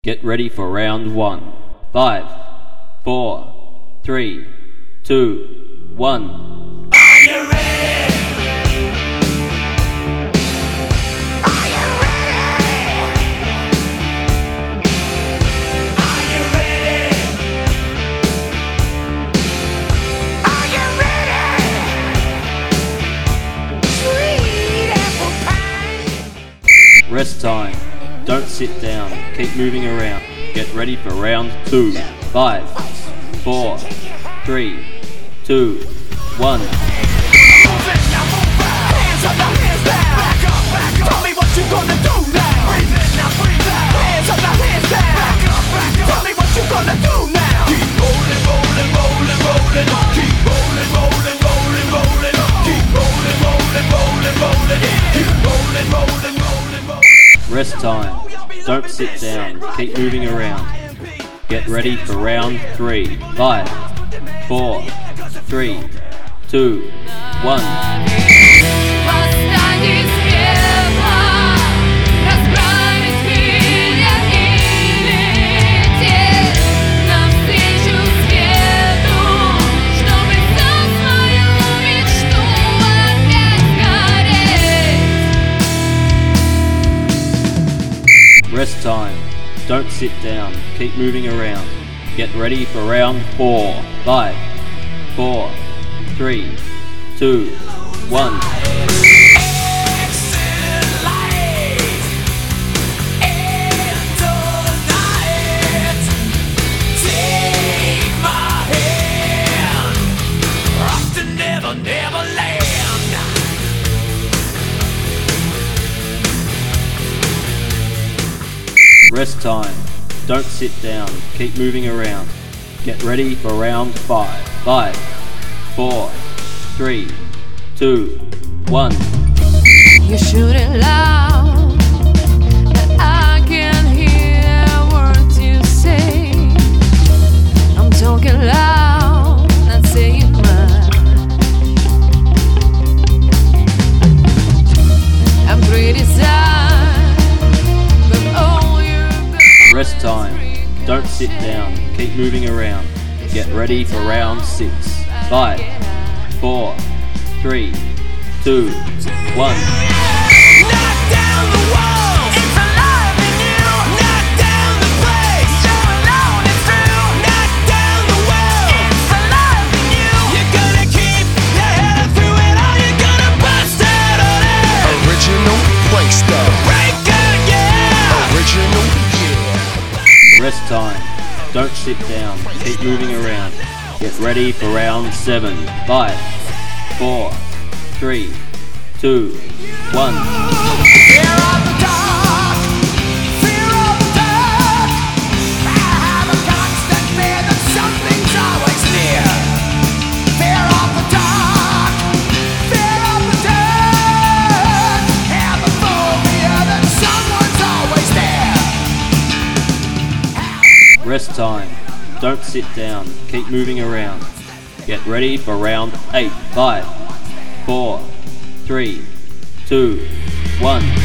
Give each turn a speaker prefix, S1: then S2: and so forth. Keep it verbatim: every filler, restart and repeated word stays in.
S1: Get ready for round one. Five, four, three, two, one.
S2: Are you ready? Are you ready? Are you ready? Are you ready? Sweet apple pie.
S1: Rest time. Don't sit down. Keep moving around. Get ready for round two. Five, four, three, two, one.
S2: Hands up, now hands down. Back up, back up. Tell me what you gonna do now. Breathe in, now breathe out. Hands up, now hands down. Back up, back up. Tell me what you gonna do now. Keep rolling, rolling, rolling, rolling. Keep rolling, rolling, rolling, rolling. Keep rolling, rolling, rolling, rolling. Keep rolling, rolling, rolling, rolling.
S1: Rest time. Don't sit down. Keep moving around. Get ready for round three. Five, four, three, two, one. Rest time. Don't sit down. Keep moving around. Get ready for round four. Five, four, three, two, one. Rest time. Don't sit down. Keep moving around. Get ready for round five. Five, four, three, two, one.
S3: You shoot it loud, that I can hear what you say. I'm talking loud, not saying much. I'm pretty sad, but oh, you're
S1: Rest time. Don't sit down. Keep moving around. Get ready for round six. Five, four, three, two, one.
S2: Knock down the walls. It's alive in you. Knock down the place. You're alone and through. Knock down the world. It's alive in you. You're gonna keep your head through it all. You're gonna bust out on it.
S4: Original Wanksta.
S2: Breaker, yeah.
S4: Original, yeah.
S1: Rest time. Don't sit down. Keep moving around. Get ready for round seven. Five, four, three, two, one.
S2: Fear of the dark. Fear of the dark. I have a constant fear that something's always near. Fear of the dark. Fear of the dark. Have a phobia that someone's always there.
S1: Rest time. Don't sit down. Keep moving around. Get ready for round eight. Five, four, three, two, one.